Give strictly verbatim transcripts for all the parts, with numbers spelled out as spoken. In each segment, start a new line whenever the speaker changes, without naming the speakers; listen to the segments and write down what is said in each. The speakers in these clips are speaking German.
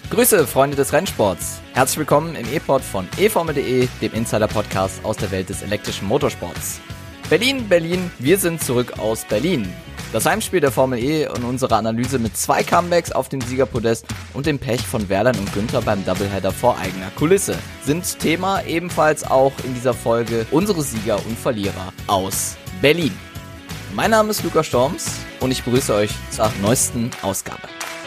Grüße, Freunde des Rennsports. Herzlich willkommen im E-Pod von e Formel punkt de, dem Insider-Podcast aus der Welt des elektrischen Motorsports. Berlin, Berlin, wir sind zurück aus Berlin. Das Heimspiel der Formel E und unsere Analyse mit zwei Comebacks auf dem Siegerpodest und dem Pech von Wehrlein und Günther beim Doubleheader vor eigener Kulisse sind Thema, ebenfalls auch in dieser Folge unsere Sieger und Verlierer aus Berlin. Mein Name ist Lukas Storms und ich begrüße euch zur neuesten Ausgabe.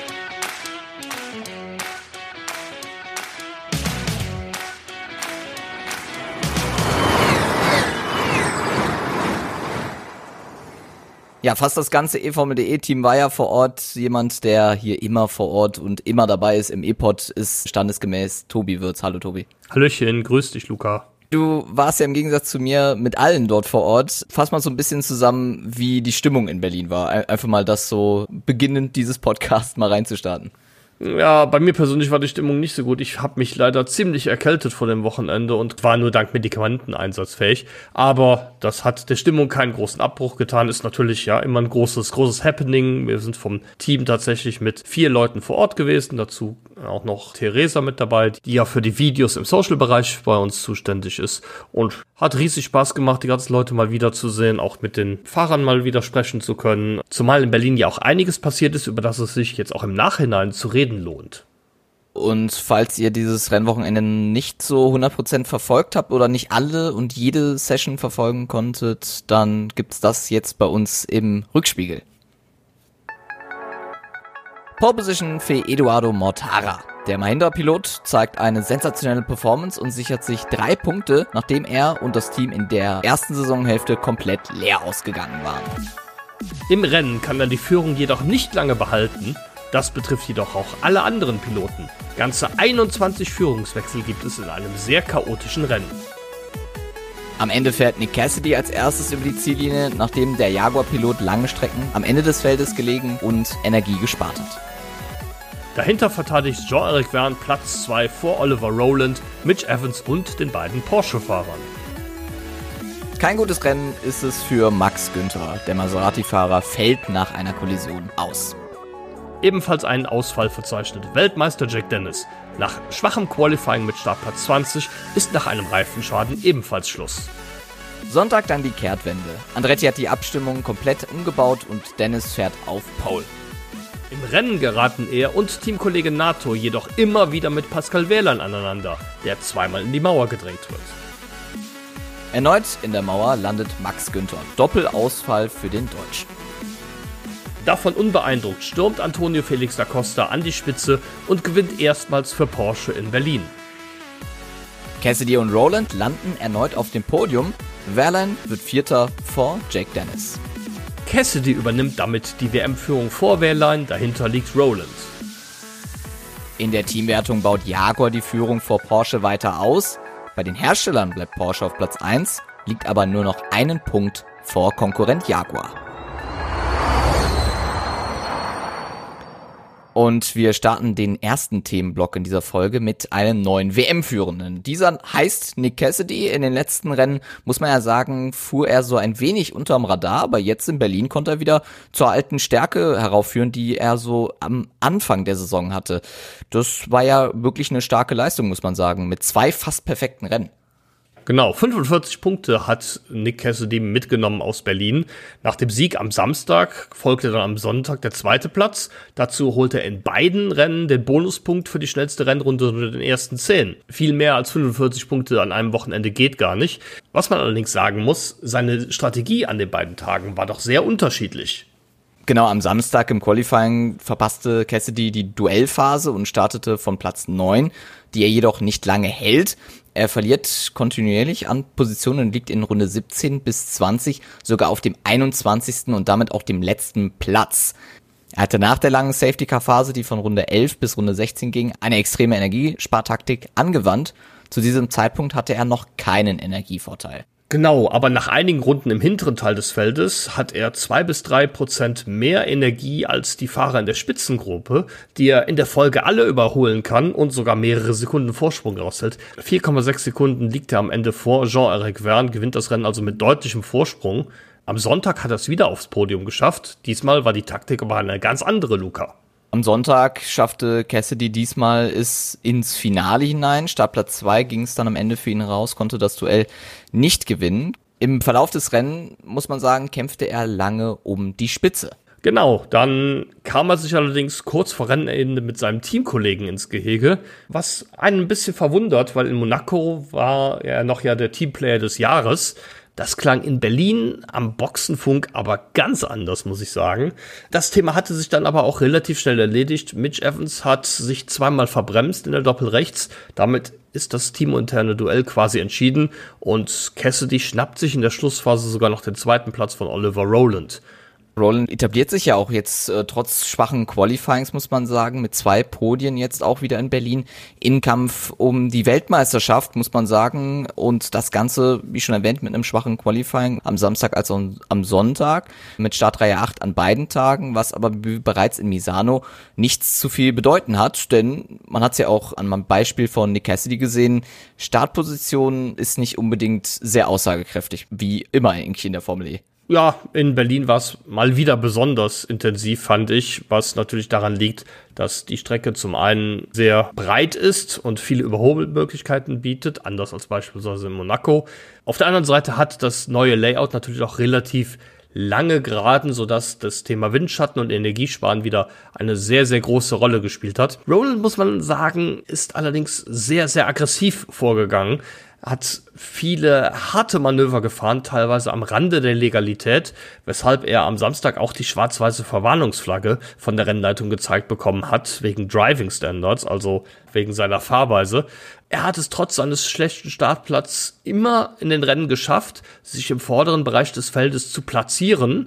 Ja, fast das ganze e Formel punkt de-Team war ja vor Ort. Jemand, der hier immer vor Ort und immer dabei ist im E-Pod, ist standesgemäß Tobi Würz. Hallo Tobi.
Hallöchen, grüß dich Luca.
Du warst ja im Gegensatz zu mir mit allen dort vor Ort. Fass mal so ein bisschen zusammen, wie die Stimmung in Berlin war. Einfach mal das so beginnend dieses Podcast mal reinzustarten.
Ja, bei mir persönlich war die Stimmung nicht so gut. Ich habe mich leider ziemlich erkältet vor dem Wochenende und war nur dank Medikamenten einsatzfähig. Aber das hat der Stimmung keinen großen Abbruch getan. Ist natürlich ja immer ein großes, großes Happening. Wir sind vom Team tatsächlich mit vier Leuten vor Ort gewesen. Dazu auch noch Theresa mit dabei, die ja für die Videos im Social-Bereich bei uns zuständig ist. Und hat riesig Spaß gemacht, die ganzen Leute mal wiederzusehen, auch mit den Fahrern mal wieder sprechen zu können. Zumal in Berlin ja auch einiges passiert ist, über das es sich jetzt auch im Nachhinein zu reden lohnt.
Und falls ihr dieses Rennwochenende nicht so hundert Prozent verfolgt habt oder nicht alle und jede Session verfolgen konntet, dann gibt's das jetzt bei uns im Rückspiegel. Pole Position für Eduardo Mortara. Der Mahindra-Pilot zeigt eine sensationelle Performance und sichert sich drei Punkte, nachdem er und das Team in der ersten Saisonhälfte komplett leer ausgegangen waren.
Im Rennen kann er die Führung jedoch nicht lange behalten. Das betrifft jedoch auch alle anderen Piloten. Ganze einundzwanzig Führungswechsel gibt es in einem sehr chaotischen Rennen.
Am Ende fährt Nick Cassidy als erstes über die Ziellinie, nachdem der Jaguar-Pilot lange Strecken am Ende des Feldes gelegen und Energie gespart hat.
Dahinter verteidigt Jean-Eric Vergne Platz zwei vor Oliver Rowland, Mitch Evans und den beiden Porsche-Fahrern.
Kein gutes Rennen ist es für Max Günther. Der Maserati-Fahrer fällt nach einer Kollision aus.
Ebenfalls einen Ausfall verzeichnet Weltmeister Jack Dennis. Nach schwachem Qualifying mit Startplatz zwanzig ist nach einem Reifenschaden ebenfalls Schluss.
Sonntag dann die Kehrtwende. Andretti hat die Abstimmung komplett umgebaut und Dennis fährt auf Pole.
Im Rennen geraten er und Teamkollege Nato jedoch immer wieder mit Pascal Wehrlein aneinander, der zweimal in die Mauer gedrängt wird.
Erneut in der Mauer landet Max Günther. Doppelausfall für den Deutschen.
Davon unbeeindruckt stürmt Antonio Felix da Costa an die Spitze und gewinnt erstmals für Porsche in Berlin.
Cassidy und Rowland landen erneut auf dem Podium. Wehrlein wird Vierter vor Jack Dennis.
Cassidy übernimmt damit die W M-Führung vor Wehrlein, dahinter liegt Rowland.
In der Teamwertung baut Jaguar die Führung vor Porsche weiter aus. Bei den Herstellern bleibt Porsche auf Platz eins, liegt aber nur noch einen Punkt vor Konkurrent Jaguar. Und wir starten den ersten Themenblock in dieser Folge mit einem neuen W M-Führenden. Dieser heißt Nick Cassidy. In den letzten Rennen, muss man ja sagen, fuhr er so ein wenig unterm Radar, aber jetzt in Berlin konnte er wieder zur alten Stärke heraufführen, die er so am Anfang der Saison hatte. Das war ja wirklich eine starke Leistung, muss man sagen, mit zwei fast perfekten Rennen.
Genau, fünfundvierzig Punkte hat Nick Cassidy mitgenommen aus Berlin. Nach dem Sieg am Samstag folgte dann am Sonntag der zweite Platz. Dazu holte er in beiden Rennen den Bonuspunkt für die schnellste Rennrunde unter den ersten zehn. Viel mehr als fünfundvierzig Punkte an einem Wochenende geht gar nicht. Was man allerdings sagen muss, seine Strategie an den beiden Tagen war doch sehr unterschiedlich.
Genau, am Samstag im Qualifying verpasste Cassidy die Duellphase und startete von Platz neun, die er jedoch nicht lange hält. Er verliert kontinuierlich an Positionen und liegt in Runde siebzehn bis zwanzig sogar auf dem einundzwanzigsten und damit auch dem letzten Platz. Er hatte nach der langen Safety-Car-Phase, die von Runde elf bis Runde sechzehn ging, eine extreme Energiespartaktik angewandt. Zu diesem Zeitpunkt hatte er noch keinen Energievorteil.
Genau, aber nach einigen Runden im hinteren Teil des Feldes hat er zwei bis drei Prozent mehr Energie als die Fahrer in der Spitzengruppe, die er in der Folge alle überholen kann und sogar mehrere Sekunden Vorsprung raushält. vier Komma sechs Sekunden liegt er am Ende vor Jean-Eric Vergne, gewinnt das Rennen also mit deutlichem Vorsprung. Am Sonntag hat er es wieder aufs Podium geschafft. Diesmal war die Taktik aber eine ganz andere, Luca.
Am Sonntag schaffte Cassidy diesmal es ins Finale hinein. Startplatz zwei ging es dann am Ende für ihn raus, konnte das Duell nicht gewinnen. Im Verlauf des Rennens, muss man sagen, kämpfte er lange um die Spitze.
Genau, dann kam er sich allerdings kurz vor Rennende mit seinem Teamkollegen ins Gehege, was einen ein bisschen verwundert, weil in Monaco war er noch ja der Teamplayer des Jahres. Das klang in Berlin am Boxenfunk aber ganz anders, muss ich sagen. Das Thema hatte sich dann aber auch relativ schnell erledigt. Mitch Evans hat sich zweimal verbremst in der Doppelrechts. Damit ist das teaminterne Duell quasi entschieden und Cassidy schnappt sich in der Schlussphase sogar noch den zweiten Platz von Oliver Rowland.
Rowland etabliert sich ja auch jetzt äh, trotz schwachen Qualifyings, muss man sagen, mit zwei Podien jetzt auch wieder in Berlin im Kampf um die Weltmeisterschaft, muss man sagen. Und das Ganze, wie schon erwähnt, mit einem schwachen Qualifying am Samstag als auch am Sonntag mit Startreihe acht an beiden Tagen, was aber bereits in Misano nichts zu viel bedeuten hat, denn man hat es ja auch an meinem Beispiel von Nick Cassidy gesehen, Startposition ist nicht unbedingt sehr aussagekräftig, wie immer eigentlich in der Formel E.
Ja, in Berlin war es mal wieder besonders intensiv, fand ich, was natürlich daran liegt, dass die Strecke zum einen sehr breit ist und viele Überholmöglichkeiten bietet, anders als beispielsweise in Monaco. Auf der anderen Seite hat das neue Layout natürlich auch relativ lange Geraden, sodass das Thema Windschatten und Energiesparen wieder eine sehr, sehr große Rolle gespielt hat. Rowland, muss man sagen, ist allerdings sehr, sehr aggressiv vorgegangen, hat viele harte Manöver gefahren, teilweise am Rande der Legalität, weshalb er am Samstag auch die schwarz-weiße Verwarnungsflagge von der Rennleitung gezeigt bekommen hat, wegen Driving Standards, also wegen seiner Fahrweise. Er hat es trotz seines schlechten Startplatzes immer in den Rennen geschafft, sich im vorderen Bereich des Feldes zu platzieren,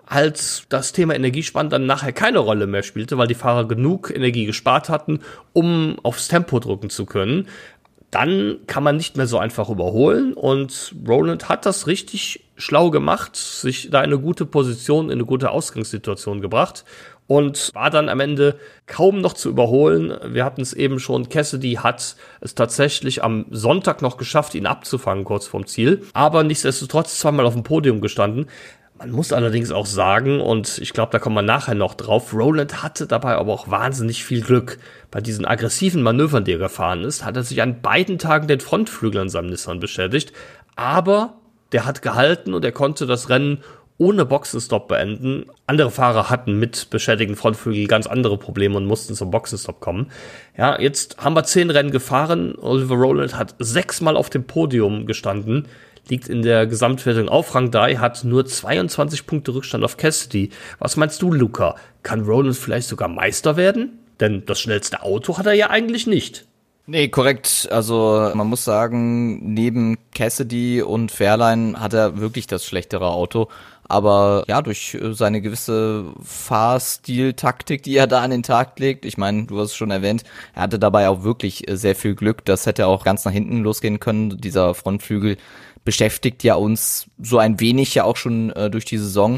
als das Thema Energiesparen dann nachher keine Rolle mehr spielte, weil die Fahrer genug Energie gespart hatten, um aufs Tempo drücken zu können. Dann kann man nicht mehr so einfach überholen und Rowland hat das richtig schlau gemacht, sich da in eine gute Position, in eine gute Ausgangssituation gebracht und war dann am Ende kaum noch zu überholen. Wir hatten es eben schon, Cassidy hat es tatsächlich am Sonntag noch geschafft, ihn abzufangen kurz vorm Ziel, aber nichtsdestotrotz zweimal auf dem Podium gestanden. Man muss allerdings auch sagen, und ich glaube, da kommen wir nachher noch drauf, Rowland hatte dabei aber auch wahnsinnig viel Glück. Bei diesen aggressiven Manövern, die er gefahren ist, hat er sich an beiden Tagen den Frontflügel an seinem Nissan beschädigt. Aber der hat gehalten und er konnte das Rennen ohne Boxenstopp beenden. Andere Fahrer hatten mit beschädigten Frontflügel ganz andere Probleme und mussten zum Boxenstopp kommen. Ja, jetzt haben wir zehn Rennen gefahren. Oliver Rowland hat sechsmal auf dem Podium gestanden. Liegt in der Gesamtwertung auf Rang drei, hat nur zweiundzwanzig Punkte Rückstand auf Cassidy. Was meinst du, Luca? Kann Rowland vielleicht sogar Meister werden? Denn das schnellste Auto hat er ja eigentlich nicht.
Nee, korrekt. Also man muss sagen, neben Cassidy und Wehrlein hat er wirklich das schlechtere Auto. Aber ja, durch seine gewisse Fahrstil-Taktik, die er da an den Tag legt, ich meine, du hast es schon erwähnt, er hatte dabei auch wirklich sehr viel Glück. Das hätte auch ganz nach hinten losgehen können. Dieser Frontflügel beschäftigt ja uns so ein wenig ja auch schon äh, durch die Saison.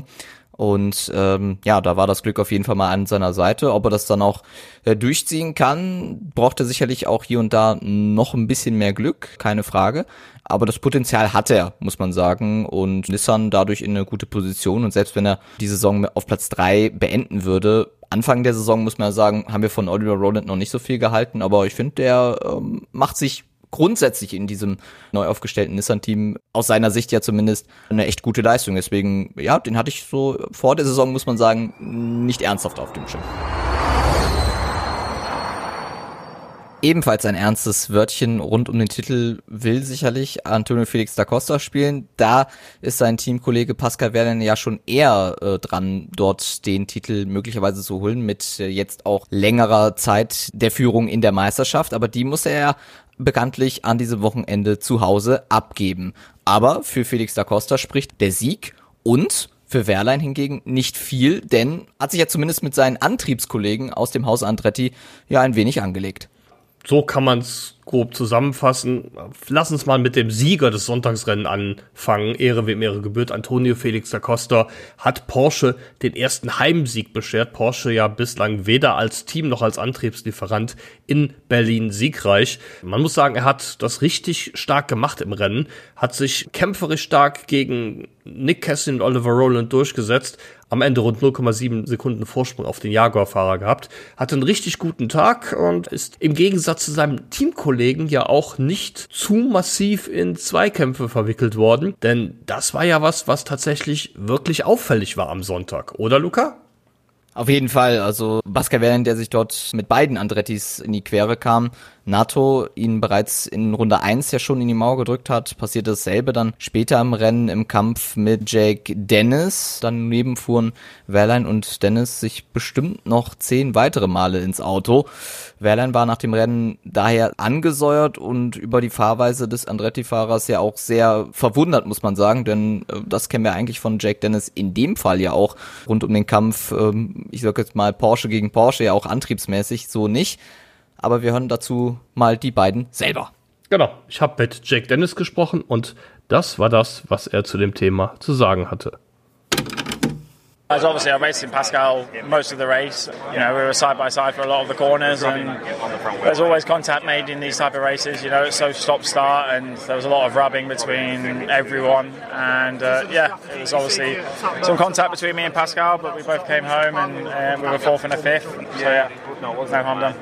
Und ähm, ja, da war das Glück auf jeden Fall mal an seiner Seite. Ob er das dann auch äh, durchziehen kann, braucht er sicherlich auch hier und da noch ein bisschen mehr Glück, keine Frage. Aber das Potenzial hat er, muss man sagen. Und Nissan dadurch in eine gute Position. Und selbst wenn er die Saison auf Platz drei beenden würde, Anfang der Saison, muss man ja sagen, haben wir von Oliver Rowland noch nicht so viel gehalten. Aber ich finde, der ähm, macht sich grundsätzlich in diesem neu aufgestellten Nissan-Team aus seiner Sicht ja zumindest eine echt gute Leistung. Deswegen, ja, den hatte ich so vor der Saison, muss man sagen, nicht ernsthaft auf dem Schirm. Ebenfalls ein ernstes Wörtchen rund um den Titel will sicherlich Antonio Felix da Costa spielen. Da ist sein Teamkollege Pascal Wehrlein ja schon eher äh, dran, dort den Titel möglicherweise zu holen, mit äh, jetzt auch längerer Zeit der Führung in der Meisterschaft. Aber die muss er ja bekanntlich an diesem Wochenende zu Hause abgeben. Aber für Felix da Costa spricht der Sieg und für Wehrlein hingegen nicht viel, denn hat sich ja zumindest mit seinen Antriebskollegen aus dem Haus Andretti ja ein wenig angelegt.
So kann man es grob zusammenfassen. Lass uns mal mit dem Sieger des Sonntagsrennen anfangen. Ehre wem Ehre gebührt. Antonio Felix da Costa hat Porsche den ersten Heimsieg beschert. Porsche ja bislang weder als Team noch als Antriebslieferant in Berlin siegreich. Man muss sagen, er hat das richtig stark gemacht im Rennen, hat sich kämpferisch stark gegen Nick Cassidy und Oliver Rowland durchgesetzt, am Ende rund null Komma sieben Sekunden Vorsprung auf den Jaguar-Fahrer gehabt, hatte einen richtig guten Tag und ist im Gegensatz zu seinem Teamkollegen ja auch nicht zu massiv in Zweikämpfe verwickelt worden, denn das war ja was, was tatsächlich wirklich auffällig war am Sonntag, oder Luca?
Auf jeden Fall, also Pascal Wehrlein, der sich dort mit beiden Andrettis in die Quere kam, Nato ihn bereits in Runde eins ja schon in die Mauer gedrückt hat, passierte dasselbe dann später im Rennen im Kampf mit Jake Dennis. Daneben fuhren Wehrlein und Dennis sich bestimmt noch zehn weitere Male ins Auto. Wehrlein war nach dem Rennen daher angesäuert und über die Fahrweise des Andretti-Fahrers ja auch sehr verwundert, muss man sagen, denn äh, das kennen wir eigentlich von Jake Dennis in dem Fall ja auch rund um den Kampf, ähm, ich sag jetzt mal Porsche gegen Porsche, ja auch antriebsmäßig so nicht. Aber wir hören dazu mal die beiden selber.
Genau, ich habe mit Jake Dennis gesprochen und das war das, was er zu dem Thema zu sagen hatte.
As obviously I raced in Pascal most of the race. You know, we were side by side for a lot of the corners, and there's always contact made in these type of races. You know, it's so stop-start, and there was a lot of rubbing between everyone. And uh, yeah, it was obviously some contact between me and Pascal, but we both came home and uh, we were fourth and a fifth. So yeah, no harm done.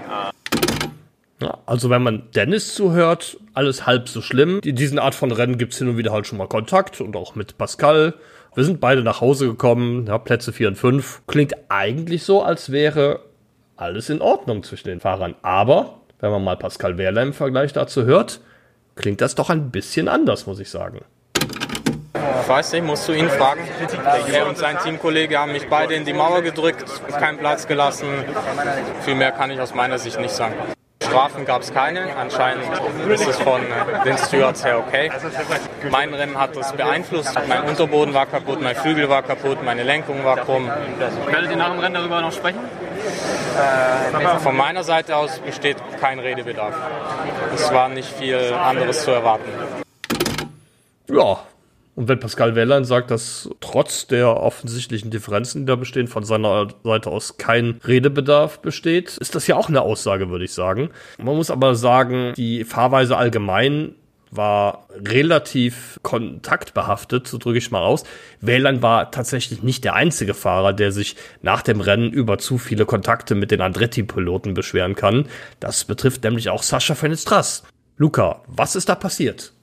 Ja, also wenn man Dennis zuhört, alles halb so schlimm. In diesen Art von Rennen gibt's hin und wieder halt schon mal Kontakt und auch mit Pascal. Wir sind beide nach Hause gekommen, ja, Plätze vier und fünf. Klingt eigentlich so, als wäre alles in Ordnung zwischen den Fahrern. Aber wenn man mal Pascal Wehrlein im Vergleich dazu hört, klingt das doch ein bisschen anders, muss ich sagen.
Ich weiß nicht, musst du ihn fragen. Er und sein Teamkollege haben mich beide in die Mauer gedrückt, keinen Platz gelassen. Viel mehr kann ich aus meiner Sicht nicht sagen. Strafen gab es keine, anscheinend ist es von den Stewards her okay. Mein Rennen hat das beeinflusst, mein Unterboden war kaputt, mein Flügel war kaputt, meine Lenkung war krumm.
Werdet ihr nach dem Rennen darüber noch sprechen?
Von meiner Seite aus besteht kein Redebedarf. Es war nicht viel anderes zu erwarten.
Ja. Und wenn Pascal Wehrlein sagt, dass trotz der offensichtlichen Differenzen, die da bestehen, von seiner Seite aus kein Redebedarf besteht, ist das ja auch eine Aussage, würde ich sagen. Man muss aber sagen, die Fahrweise allgemein war relativ kontaktbehaftet, so drücke ich mal aus. Wehrlein war tatsächlich nicht der einzige Fahrer, der sich nach dem Rennen über zu viele Kontakte mit den Andretti-Piloten beschweren kann. Das betrifft nämlich auch Sascha Fenestras. Luca, was ist da passiert?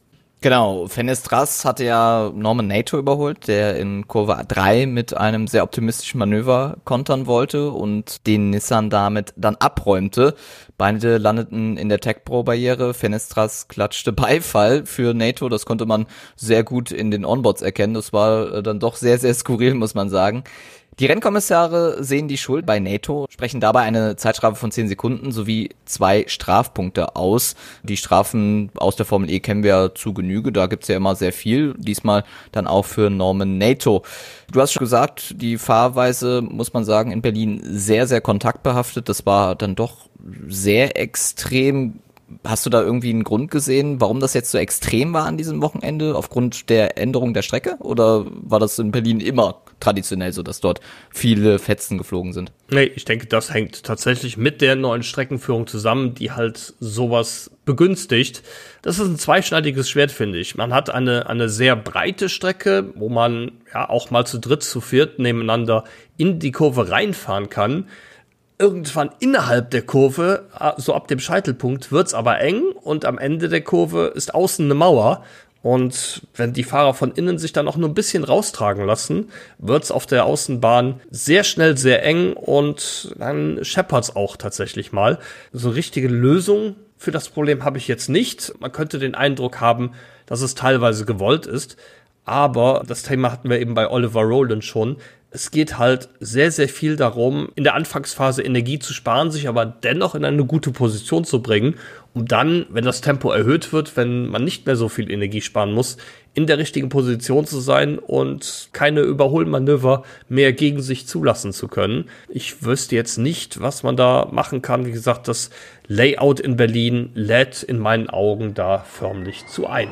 Genau, Fenestras hatte ja Norman Nato überholt, der in Kurve drei mit einem sehr optimistischen Manöver kontern wollte und den Nissan damit dann abräumte. Beide landeten in der Tech-Pro-Barriere. Fenestras klatschte Beifall für Nato. Das konnte man sehr gut in den Onboards erkennen. Das war dann doch sehr, sehr skurril, muss man sagen. Die Rennkommissare sehen die Schuld bei Nato, sprechen dabei eine Zeitstrafe von zehn Sekunden sowie zwei Strafpunkte aus. Die Strafen aus der Formel E kennen wir ja zu Genüge, da gibt's ja immer sehr viel, diesmal dann auch für Norman Nato. Du hast schon gesagt, die Fahrweise, muss man sagen, in Berlin sehr, sehr kontaktbehaftet. Das war dann doch sehr extrem. Hast du da irgendwie einen Grund gesehen, warum das jetzt so extrem war an diesem Wochenende, aufgrund der Änderung der Strecke? Oder war das in Berlin immer traditionell so, dass dort viele Fetzen geflogen sind?
Nee, ich denke, das hängt tatsächlich mit der neuen Streckenführung zusammen, die halt sowas begünstigt. Das ist ein zweischneidiges Schwert, finde ich. Man hat eine eine sehr breite Strecke, wo man ja auch mal zu dritt, zu viert nebeneinander in die Kurve reinfahren kann. Irgendwann innerhalb der Kurve, so ab dem Scheitelpunkt, wird's aber eng und am Ende der Kurve ist außen eine Mauer. Und wenn die Fahrer von innen sich dann auch nur ein bisschen raustragen lassen, wird's auf der Außenbahn sehr schnell sehr eng und dann scheppert's auch tatsächlich mal. So eine richtige Lösung für das Problem habe ich jetzt nicht. Man könnte den Eindruck haben, dass es teilweise gewollt ist. Aber das Thema hatten wir eben bei Oliver Rowland schon. Es geht halt sehr, sehr viel darum, in der Anfangsphase Energie zu sparen, sich aber dennoch in eine gute Position zu bringen, um dann, wenn das Tempo erhöht wird, wenn man nicht mehr so viel Energie sparen muss, in der richtigen Position zu sein und keine Überholmanöver mehr gegen sich zulassen zu können. Ich wüsste jetzt nicht, was man da machen kann. Wie gesagt, das Layout in Berlin lädt in meinen Augen da förmlich zu ein.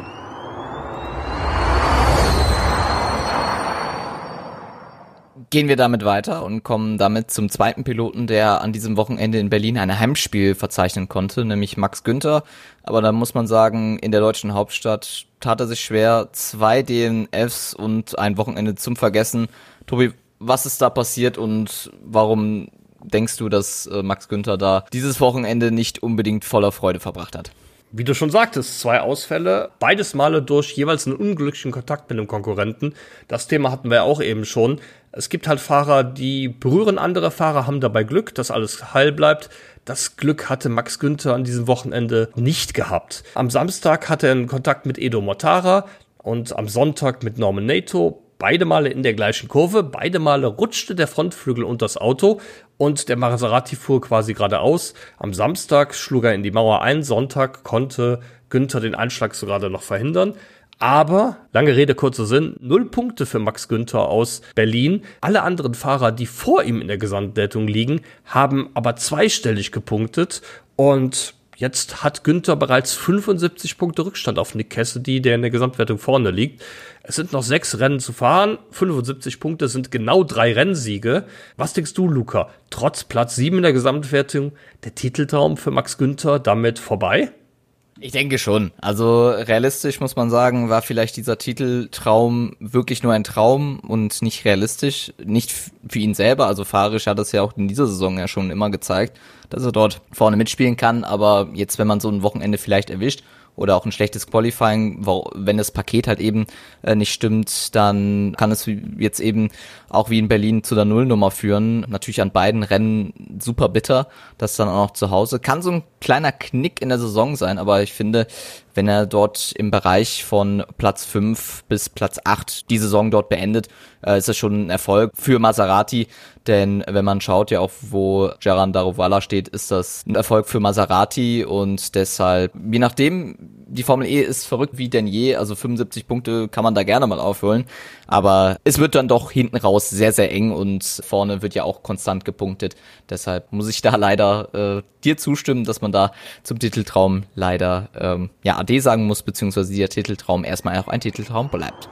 Gehen wir damit weiter und kommen damit zum zweiten Piloten, der an diesem Wochenende in Berlin ein Heimspiel verzeichnen konnte, nämlich Max Günther. Aber da muss man sagen, in der deutschen Hauptstadt tat er sich schwer. Zwei D N Fs und ein Wochenende zum Vergessen. Tobi, was ist da passiert und warum denkst du, dass Max Günther da dieses Wochenende nicht unbedingt voller Freude verbracht hat?
Wie du schon sagtest, zwei Ausfälle, beides Male durch jeweils einen unglücklichen Kontakt mit einem Konkurrenten. Das Thema hatten wir ja auch eben schon. Es gibt halt Fahrer, die berühren andere Fahrer, haben dabei Glück, dass alles heil bleibt. Das Glück hatte Max Günther an diesem Wochenende nicht gehabt. Am Samstag hatte er einen Kontakt mit Edo Mortara und am Sonntag mit Norman Nato. Beide Male in der gleichen Kurve, beide Male rutschte der Frontflügel unter das Auto und der Maserati fuhr quasi geradeaus. Am Samstag schlug er in die Mauer ein, Sonntag konnte Günther den Einschlag so gerade noch verhindern. Aber, lange Rede, kurzer Sinn, null Punkte für Max Günther aus Berlin. Alle anderen Fahrer, die vor ihm in der Gesamtwertung liegen, haben aber zweistellig gepunktet und jetzt hat Günther bereits fünfundsiebzig Punkte Rückstand auf Nick Cassidy, der in der Gesamtwertung vorne liegt. Es sind noch sechs Rennen zu fahren. fünfundsiebzig Punkte sind genau drei Rennsiege. Was denkst du, Luca? Trotz Platz sieben in der Gesamtwertung, der Titeltraum für Max Günther damit vorbei?
Ich denke schon. Also realistisch muss man sagen, war vielleicht dieser Titeltraum wirklich nur ein Traum und nicht realistisch. Nicht für ihn selber, also fahrisch hat es ja auch in dieser Saison ja schon immer gezeigt, dass er dort vorne mitspielen kann. Aber jetzt, wenn man so ein Wochenende vielleicht erwischt oder auch ein schlechtes Qualifying, wenn das Paket halt eben äh, nicht stimmt, dann kann es jetzt eben auch wie in Berlin zu der Nullnummer führen. Natürlich an beiden Rennen super bitter, das dann auch noch zu Hause. Kann so ein kleiner Knick in der Saison sein, aber ich finde, wenn er dort im Bereich von Platz fünf bis Platz acht die Saison dort beendet, äh, ist das schon ein Erfolg für Maserati. Denn wenn man schaut, ja auch wo Jaran Daruvala steht, ist das ein Erfolg für Maserati und deshalb, je nachdem, die Formel E ist verrückt wie denn je, also fünfundsiebzig Punkte kann man da gerne mal aufholen, aber es wird dann doch hinten raus sehr, sehr eng und vorne wird ja auch konstant gepunktet. Deshalb muss ich da leider äh, dir zustimmen, dass man da zum Titeltraum leider ähm, ja Ade sagen muss, beziehungsweise der Titeltraum erstmal auch ein Titeltraum bleibt.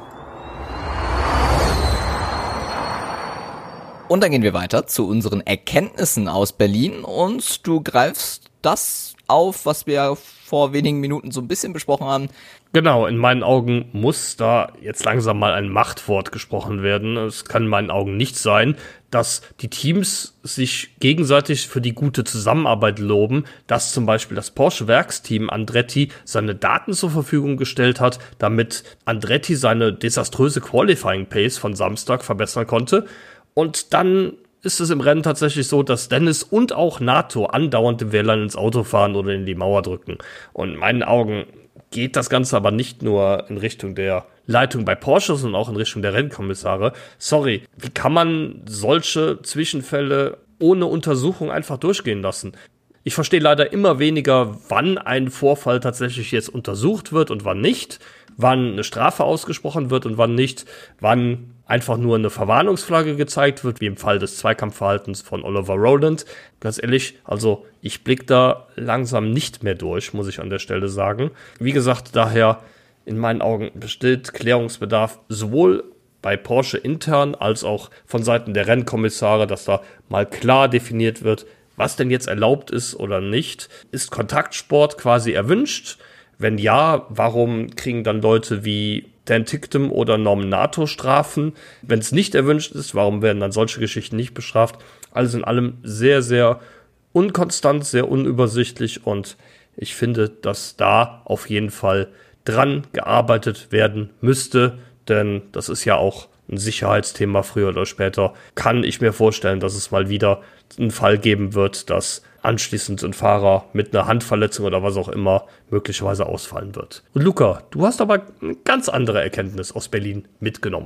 Und dann gehen wir weiter zu unseren Erkenntnissen aus Berlin und du greifst das auf, was wir vor wenigen Minuten so ein bisschen besprochen haben.
Genau, in meinen Augen muss da jetzt langsam mal ein Machtwort gesprochen werden. Es kann in meinen Augen nicht sein, dass die Teams sich gegenseitig für die gute Zusammenarbeit loben, dass zum Beispiel das Porsche-Werksteam Andretti seine Daten zur Verfügung gestellt hat, damit Andretti seine desaströse Qualifying-Pace von Samstag verbessern konnte. Und dann ist es im Rennen tatsächlich so, dass Dennis und auch Nato andauernd dem Wehrlein ins Auto fahren oder in die Mauer drücken. Und in meinen Augen geht das Ganze aber nicht nur in Richtung der Leitung bei Porsche, sondern auch in Richtung der Rennkommissare. Sorry, wie kann man solche Zwischenfälle ohne Untersuchung einfach durchgehen lassen? Ich verstehe leider immer weniger, wann ein Vorfall tatsächlich jetzt untersucht wird und wann nicht, wann eine Strafe ausgesprochen wird und wann nicht, wann einfach nur eine Verwarnungsflagge gezeigt wird, wie im Fall des Zweikampfverhaltens von Oliver Rowland. Ganz ehrlich, also ich blicke da langsam nicht mehr durch, muss ich an der Stelle sagen. Wie gesagt, daher in meinen Augen besteht Klärungsbedarf sowohl bei Porsche intern als auch von Seiten der Rennkommissare, dass da mal klar definiert wird, was denn jetzt erlaubt ist oder nicht. Ist Kontaktsport quasi erwünscht? Wenn ja, warum kriegen dann Leute wie Dan Ticktum oder Norman Nato Strafen? Wenn es nicht erwünscht ist, warum werden dann solche Geschichten nicht bestraft? Alles in allem sehr, sehr unkonstant, sehr unübersichtlich und ich finde, dass da auf jeden Fall dran gearbeitet werden müsste, denn das ist ja auch ein Sicherheitsthema früher oder später. Kann ich mir vorstellen, dass es mal wieder einen Fall geben wird, dass anschließend ein Fahrer mit einer Handverletzung oder was auch immer möglicherweise ausfallen wird. Und Luca, du hast aber eine ganz andere Erkenntnis aus Berlin mitgenommen.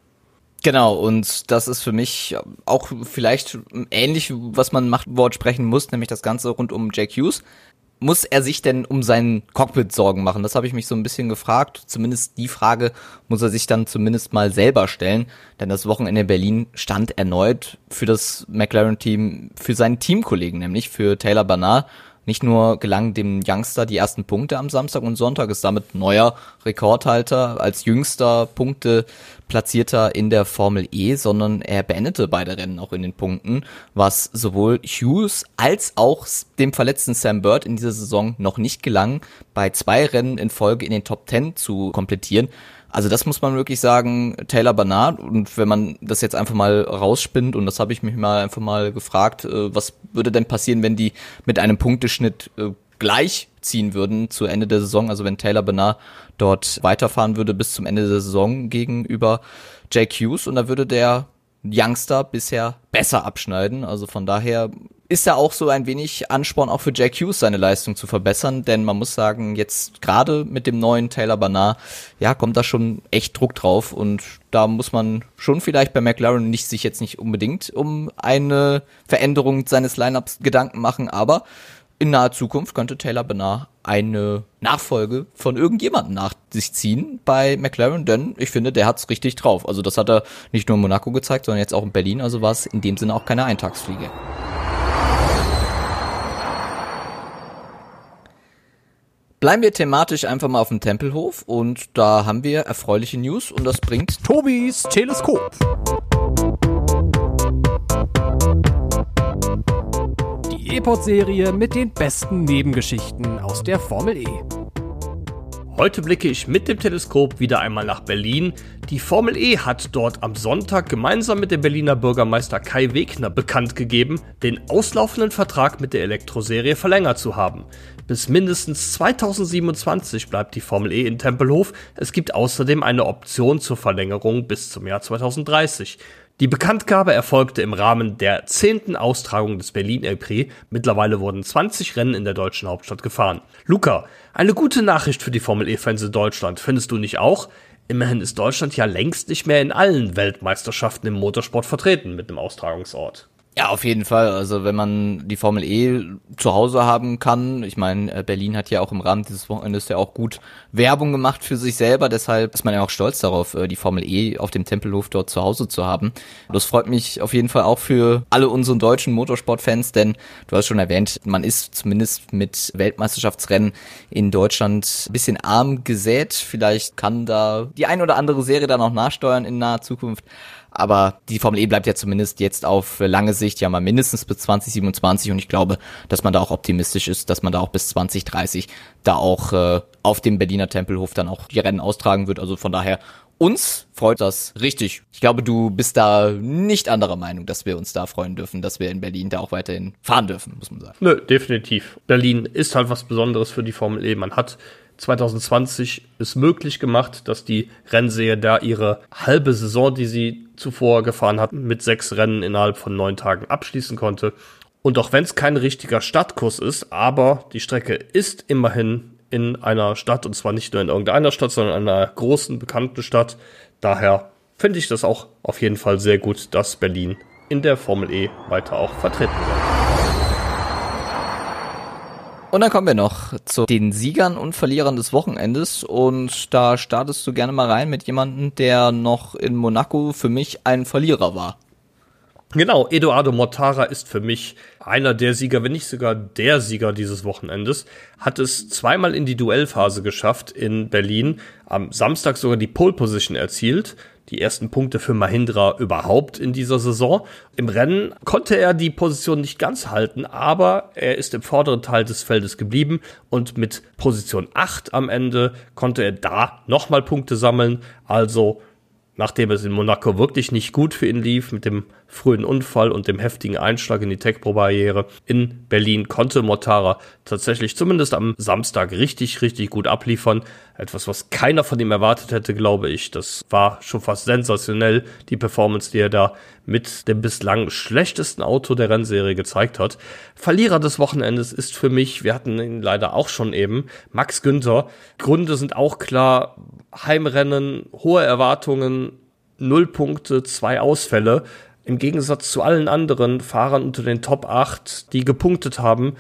Genau, und das ist für mich auch vielleicht ähnlich, was man Machtwort sprechen muss, nämlich das Ganze rund um Jake Hughes. muss er sich denn um sein Cockpit Sorgen machen? Das habe ich mich so ein bisschen gefragt. Zumindest die Frage muss er sich dann zumindest mal selber stellen. Denn das Wochenende in Berlin stand erneut für das McLaren-Team, für seinen Teamkollegen, nämlich für Taylor Bernard. Nicht nur gelangen dem Youngster die ersten Punkte am Samstag und Sonntag, ist damit neuer Rekordhalter als jüngster Punkteplatzierter in der Formel E, sondern er beendete beide Rennen auch in den Punkten, was sowohl Hughes als auch dem verletzten Sam Bird in dieser Saison noch nicht gelang, bei zwei Rennen in Folge in den Top Ten zu komplettieren. Also das muss man wirklich sagen, Taylor Bernard, und wenn man das jetzt einfach mal rausspinnt, und das habe ich mich mal einfach mal gefragt, äh, was würde denn passieren, wenn die mit einem Punkteschnitt äh, gleich ziehen würden zu Ende der Saison, also wenn Taylor Bernard dort weiterfahren würde bis zum Ende der Saison gegenüber Jake Hughes, und da würde der Youngster bisher besser abschneiden, also von daher ist ja auch so ein wenig Ansporn auch für Jake Hughes, seine Leistung zu verbessern, denn man muss sagen, jetzt gerade mit dem neuen Taylor Bernard, ja, kommt da schon echt Druck drauf, und da muss man schon vielleicht bei McLaren nicht sich jetzt nicht unbedingt um eine Veränderung seines Lineups Gedanken machen, aber in naher Zukunft könnte Taylor Bernard eine Nachfolge von irgendjemandem nach sich ziehen bei McLaren, denn ich finde, der hat's richtig drauf. Also das hat er nicht nur in Monaco gezeigt, sondern jetzt auch in Berlin, also war es in dem Sinne auch keine Eintagsfliege. Bleiben wir thematisch einfach mal auf dem Tempelhof, und da haben wir erfreuliche News, und das bringt
Tobis Teleskop. Die E-Pod-Serie mit den besten Nebengeschichten aus der Formel E.
Heute blicke ich mit dem Teleskop wieder einmal nach Berlin. Die Formel E hat dort am Sonntag gemeinsam mit dem Berliner Bürgermeister Kai Wegner bekannt gegeben, den auslaufenden Vertrag mit der Elektroserie verlängert zu haben. Bis mindestens zweitausendsiebenundzwanzig bleibt die Formel E in Tempelhof. Es gibt außerdem eine Option zur Verlängerung bis zum Jahr zweitausenddreißig. Die Bekanntgabe erfolgte im Rahmen der zehnten Austragung des Berlin Grand Prix. Mittlerweile wurden zwanzig Rennen in der deutschen Hauptstadt gefahren. Luca, eine gute Nachricht für die Formel E-Fans in Deutschland, findest du nicht auch? Immerhin ist Deutschland ja längst nicht mehr in allen Weltmeisterschaften im Motorsport vertreten mit einem Austragungsort.
Ja, auf jeden Fall. Also wenn man die Formel E zu Hause haben kann, ich meine, Berlin hat ja auch im Rahmen dieses Wochenendes ja auch gut Werbung gemacht für sich selber, deshalb ist man ja auch stolz darauf, die Formel E auf dem Tempelhof dort zu Hause zu haben. Das freut mich auf jeden Fall auch für alle unseren deutschen Motorsportfans, denn du hast schon erwähnt, man ist zumindest mit Weltmeisterschaftsrennen in Deutschland ein bisschen arm gesät. Vielleicht kann da die ein oder andere Serie dann auch nachsteuern in naher Zukunft. Aber die Formel E bleibt ja zumindest jetzt auf lange Sicht ja mal mindestens bis zwanzig siebenundzwanzig, und ich glaube, dass man da auch optimistisch ist, dass man da auch bis zwanzig dreißig da auch äh, auf dem Berliner Tempelhof dann auch die Rennen austragen wird. Also von daher, uns freut das richtig. Ich glaube, du bist da nicht anderer Meinung, dass wir uns da freuen dürfen, dass wir in Berlin da auch weiterhin fahren dürfen, muss man sagen.
Nö, definitiv. Berlin ist halt was Besonderes für die Formel E. Man hat zwanzig zwanzig es möglich gemacht, dass die Rennserie da ihre halbe Saison, die sie zuvor gefahren hat, mit sechs Rennen innerhalb von neun Tagen abschließen konnte. Und auch wenn es kein richtiger Stadtkurs ist, aber die Strecke ist immerhin in einer Stadt, und zwar nicht nur in irgendeiner Stadt, sondern in einer großen, bekannten Stadt. Daher finde ich das auch auf jeden Fall sehr gut, dass Berlin in der Formel E weiter auch vertreten wird.
Und dann kommen wir noch zu den Siegern und Verlierern des Wochenendes, und da startest du gerne mal rein mit jemandem, der noch in Monaco für mich ein Verlierer war.
Genau, Edoardo Mortara ist für mich einer der Sieger, wenn nicht sogar der Sieger dieses Wochenendes, hat es zweimal in die Duellphase geschafft in Berlin, am Samstag sogar die Pole Position erzielt, die ersten Punkte für Mahindra überhaupt in dieser Saison. Im Rennen konnte er die Position nicht ganz halten, aber er ist im vorderen Teil des Feldes geblieben, und mit Position acht am Ende konnte er da nochmal Punkte sammeln. Also nachdem es in Monaco wirklich nicht gut für ihn lief, mit dem frühen Unfall und dem heftigen Einschlag in die Tech-Pro-Barriere in Berlin, konnte Mortara tatsächlich zumindest am Samstag richtig, richtig gut abliefern. Etwas, was keiner von ihm erwartet hätte, glaube ich. Das war schon fast sensationell, die Performance, die er da mit dem bislang schlechtesten Auto der Rennserie gezeigt hat. Verlierer des Wochenendes ist für mich, wir hatten ihn leider auch schon eben, Max Günther. Gründe sind auch klar: Heimrennen, hohe Erwartungen, null Punkte, zwei Ausfälle. Im Gegensatz zu allen anderen Fahrern unter den Top acht, die gepunktet haben,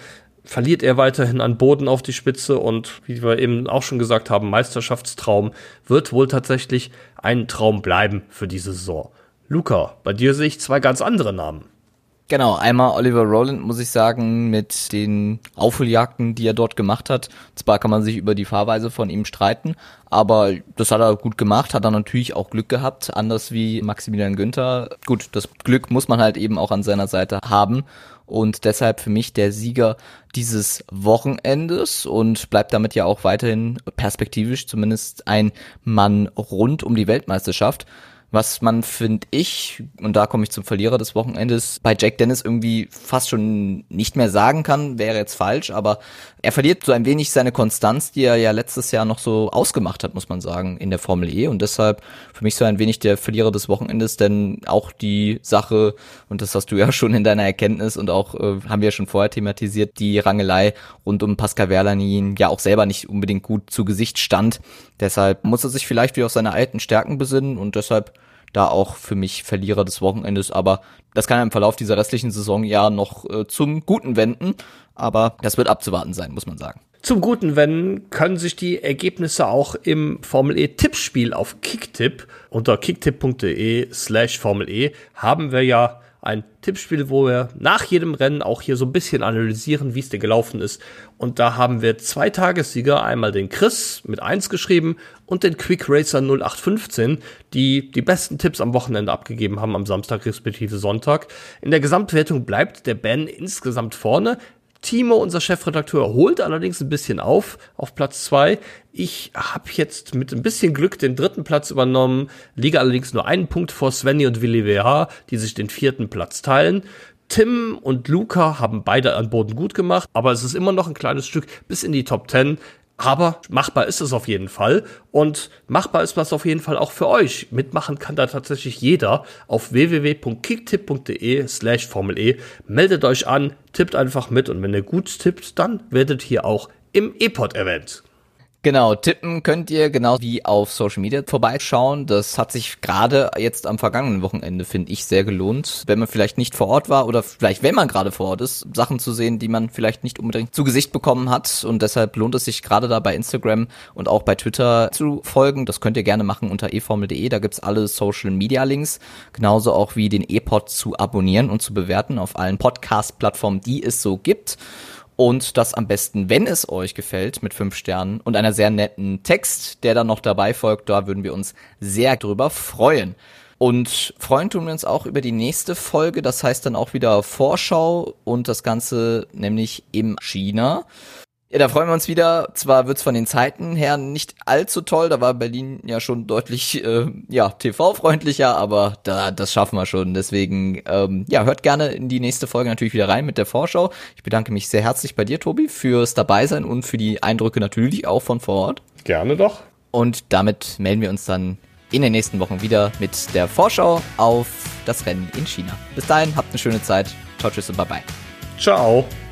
verliert er weiterhin an Boden auf die Spitze und wie wir eben auch schon gesagt haben, Meisterschaftstraum wird wohl tatsächlich ein Traum bleiben für diese Saison. Luca, bei dir sehe ich zwei ganz andere Namen.
Genau, einmal Oliver Rowland, muss ich sagen, mit den Aufholjagden, die er dort gemacht hat. Zwar kann man sich über die Fahrweise von ihm streiten, aber das hat er gut gemacht, hat er natürlich auch Glück gehabt, anders wie Maximilian Günther. Gut, das Glück muss man halt eben auch an seiner Seite haben und deshalb für mich der Sieger dieses Wochenendes und bleibt damit ja auch weiterhin perspektivisch zumindest ein Mann rund um die Weltmeisterschaft. Was man, finde ich, und da komme ich zum Verlierer des Wochenendes, bei Jack Dennis irgendwie fast schon nicht mehr sagen kann, wäre jetzt falsch, aber er verliert so ein wenig seine Konstanz, die er ja letztes Jahr noch so ausgemacht hat, muss man sagen, in der Formel E und deshalb für mich so ein wenig der Verlierer des Wochenendes, denn auch die Sache, und das hast du ja schon in deiner Erkenntnis und auch äh, haben wir ja schon vorher thematisiert, die Rangelei rund um Pascal Wehrlein ja auch selber nicht unbedingt gut zu Gesicht stand, deshalb muss er sich vielleicht wieder auf seine alten Stärken besinnen und deshalb da auch für mich Verlierer des Wochenendes, aber das kann im Verlauf dieser restlichen Saison ja noch äh, zum Guten wenden, aber das wird abzuwarten sein, muss man sagen.
Zum Guten wenden können sich die Ergebnisse auch im Formel E Tippspiel auf Kicktipp unter kicktipp.de slash Formel E haben wir ja ein Tippspiel, wo wir nach jedem Rennen auch hier so ein bisschen analysieren, wie es denn gelaufen ist. Und da haben wir zwei Tagessieger, einmal den Chris mit eins geschrieben und den Quick Racer null acht fünfzehn, die die besten Tipps am Wochenende abgegeben haben, am Samstag respektive Sonntag. In der Gesamtwertung bleibt der Ben insgesamt vorne. Timo, unser Chefredakteur, holt allerdings ein bisschen auf, auf Platz zwei. Ich habe jetzt mit ein bisschen Glück den dritten Platz übernommen, liege allerdings nur einen Punkt vor Svenny und Willi W H, die sich den vierten Platz teilen. Tim und Luca haben beide an Boden gut gemacht, aber es ist immer noch ein kleines Stück bis in die Top zehn. Aber machbar ist es auf jeden Fall und machbar ist das auf jeden Fall auch für euch. Mitmachen kann da tatsächlich jeder auf www.kicktipp.de slash Formel E. Meldet euch an, tippt einfach mit und wenn ihr gut tippt, dann werdet ihr auch im E-Pod erwähnt.
Genau, tippen könnt ihr genau wie auf Social Media vorbeischauen. Das hat sich gerade jetzt am vergangenen Wochenende, finde ich, sehr gelohnt. Wenn man vielleicht nicht vor Ort war oder vielleicht, wenn man gerade vor Ort ist, Sachen zu sehen, die man vielleicht nicht unbedingt zu Gesicht bekommen hat. Und deshalb lohnt es sich gerade da bei Instagram und auch bei Twitter zu folgen. Das könnt ihr gerne machen unter e formel punkt de. Da gibt's alle Social Media Links. Genauso auch wie den E-Pod zu abonnieren und zu bewerten auf allen Podcast-Plattformen, die es so gibt. Und das am besten, wenn es euch gefällt, mit fünf Sternen und einer sehr netten Text, der dann noch dabei folgt. Da würden wir uns sehr drüber freuen. Und freuen tun wir uns auch über die nächste Folge. Das heißt dann auch wieder Vorschau und das Ganze nämlich in China. Ja, da freuen wir uns wieder. Zwar wird's von den Zeiten her nicht allzu toll, da war Berlin ja schon deutlich äh, ja T V-freundlicher, aber da das schaffen wir schon. Deswegen ähm, ja, hört gerne in die nächste Folge natürlich wieder rein mit der Vorschau. Ich bedanke mich sehr herzlich bei dir, Tobi, fürs Dabeisein und für die Eindrücke natürlich auch von vor Ort.
Gerne doch.
Und damit melden wir uns dann in den nächsten Wochen wieder mit der Vorschau auf das Rennen in China. Bis dahin, habt eine schöne Zeit. Ciao, tschüss und bye bye.
Ciao.